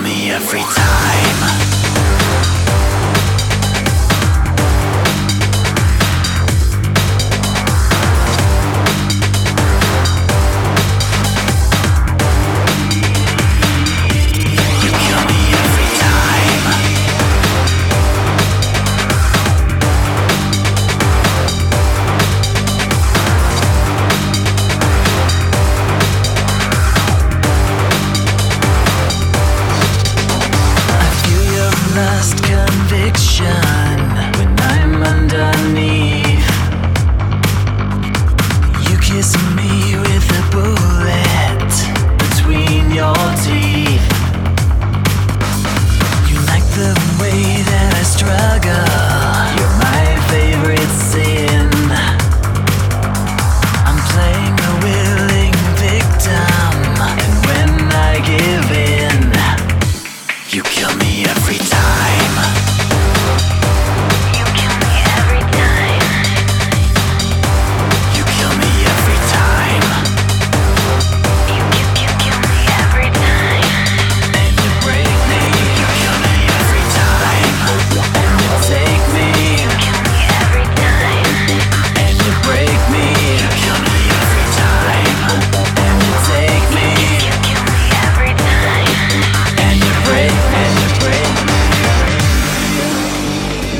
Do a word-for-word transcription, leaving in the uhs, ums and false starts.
me every time. Last conviction when I'm underneath. You kiss me with a bullet between your teeth. You like the way that I struggle. You're my favorite sin. I'm playing a willing victim, and when I give in, you kill me